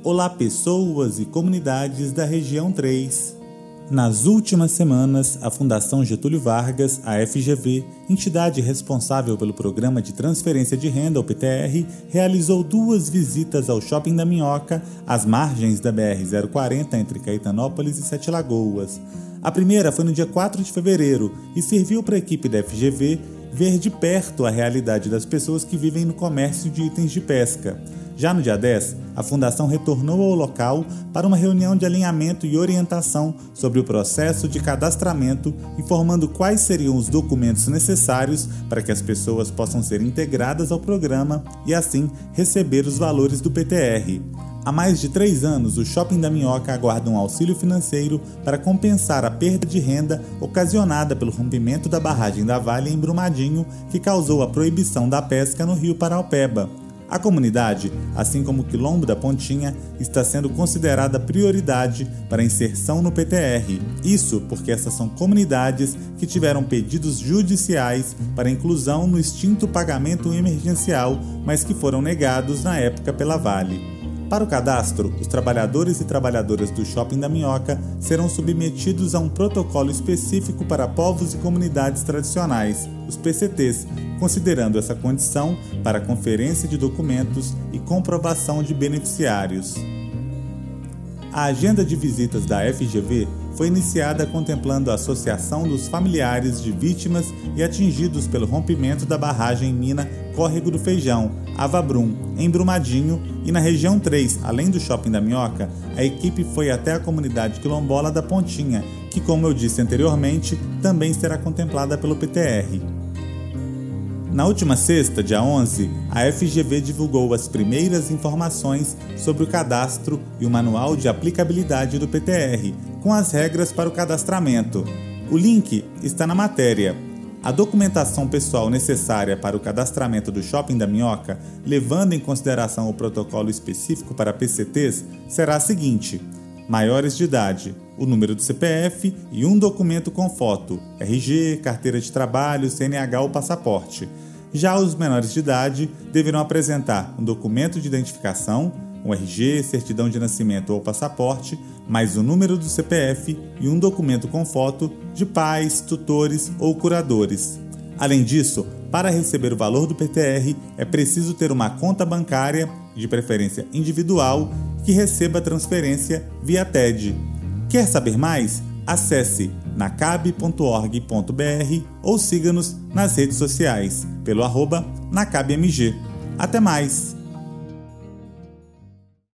Olá, pessoas e comunidades da região 3. Nas últimas semanas, a Fundação Getúlio Vargas, a FGV, entidade responsável pelo Programa de Transferência de Renda, o PTR, realizou 2 visitas ao Shopping da Minhoca, às margens da BR-040 entre Caetanópolis e Sete Lagoas. A primeira foi no dia 4 de fevereiro e serviu para a equipe da FGV ver de perto a realidade das pessoas que vivem no comércio de itens de pesca. Já no dia 10, a Fundação retornou ao local para uma reunião de alinhamento e orientação sobre o processo de cadastramento, informando quais seriam os documentos necessários para que as pessoas possam ser integradas ao programa e, assim, receber os valores do PTR. Há mais de 3 anos, o Shopping da Minhoca aguarda um auxílio financeiro para compensar a perda de renda ocasionada pelo rompimento da barragem da Vale em Brumadinho, que causou a proibição da pesca no rio Paraopeba. A comunidade, assim como o Quilombo da Pontinha, está sendo considerada prioridade para a inserção no PTR. Isso porque essas são comunidades que tiveram pedidos judiciais para inclusão no extinto pagamento emergencial, mas que foram negados na época pela Vale. Para o cadastro, os trabalhadores e trabalhadoras do Shopping da Minhoca serão submetidos a um protocolo específico para povos e comunidades tradicionais, os PCTs, considerando essa condição para a conferência de documentos e comprovação de beneficiários. A agenda de visitas da FGV foi iniciada contemplando a associação dos familiares de vítimas e atingidos pelo rompimento da barragem mina Córrego do Feijão, Avabrum, em Brumadinho, e na região 3, além do Shopping da Minhoca, a equipe foi até a comunidade quilombola da Pontinha, que, como eu disse anteriormente, também será contemplada pelo PTR. Na última sexta, dia 11, a FGV divulgou as primeiras informações sobre o cadastro e o manual de aplicabilidade do PTR, com as regras para o cadastramento. O link está na matéria. A documentação pessoal necessária para o cadastramento do Shopping da Minhoca, levando em consideração o protocolo específico para PCTs, será a seguinte: maiores de idade, o número do CPF e um documento com foto, RG, carteira de trabalho, CNH ou passaporte. Já os menores de idade deverão apresentar um documento de identificação, um RG, certidão de nascimento ou passaporte, mais o número do CPF e um documento com foto de pais, tutores ou curadores. Além disso, para receber o valor do PTR, é preciso ter uma conta bancária, de preferência individual, que receba a transferência via TED. Quer saber mais? Acesse nacab.org.br ou siga-nos nas redes sociais pelo @nacabmg. Até mais!